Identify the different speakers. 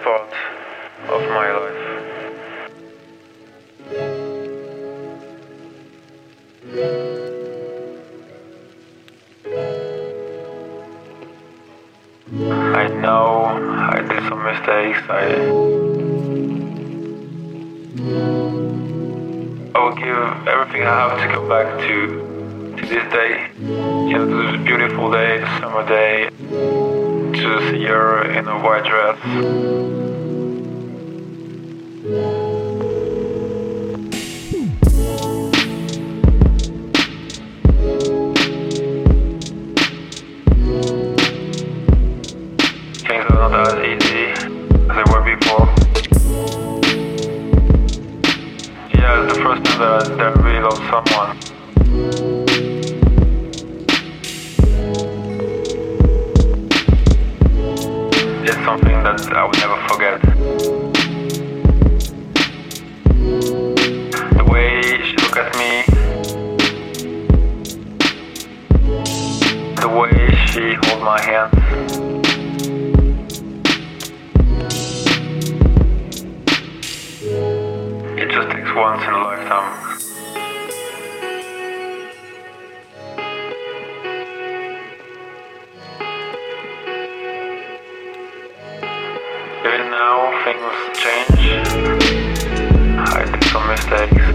Speaker 1: part of my life. I know I did some mistakes. I will give everything I have to go back to this day. You know, to this beautiful day, the summer day, to see her in a white dress. Things are not as easy as they were before. Yeah, it's the first time that I really loved someone. It's something that I will never forget. The way she looked at me, the way she held my hand. It just takes once in a lifetime. Even now, things change. I did some mistakes.